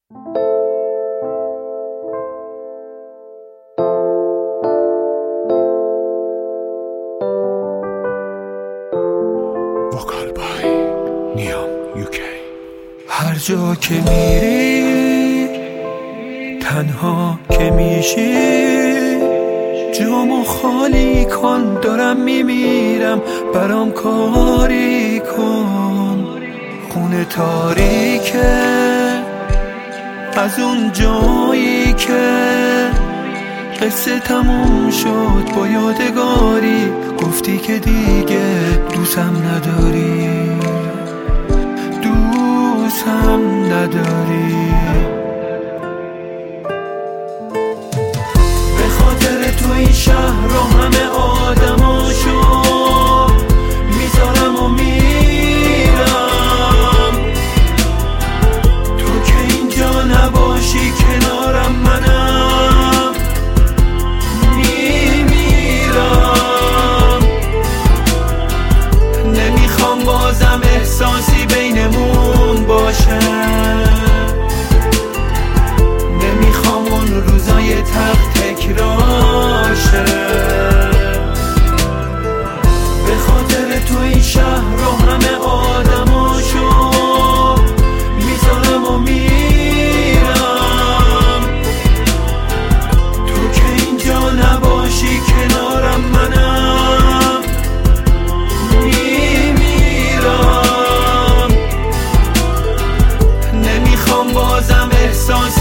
وکال بای نیام یوکی. هر جا که میری تنها که میشی جامو خالی کن، دارم میمیرم برام کاری کن. خونه تاریکه از اون جایی که قصه تموم شد با یادگاری، گفتی که دیگه دوستم نداری، دوستم نداری. به خاطر تو این شهر رو همه آدماشو میذارم و میرم، تو که اینجا نباشی کنارم منم میمیرم. نمیخوام بازم احساسی بینمون باشه، نمیخوام اون روزای تلخ تکرار شه. به خاطر تو این شهر رو همه آدماشو میذارم و میرم، تو که اینجا نباشی کنارم منم میمیرم. نمیخوام بازم احساس